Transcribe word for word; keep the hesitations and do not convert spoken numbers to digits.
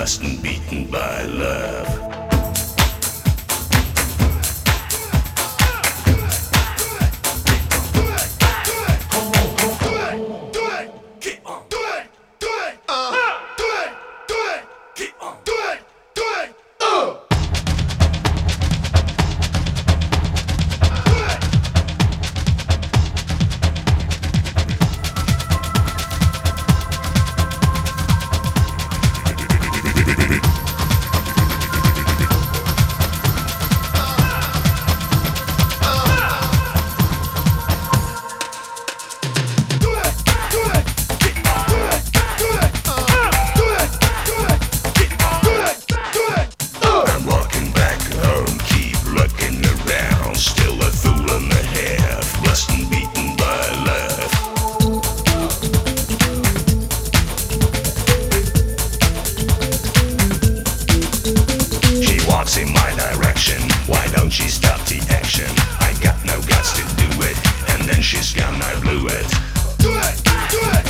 blessed and beaten by love. In my direction, why don't she stop the action? I got no guts to do it, and then she's gone, I blew it. Do it, do it.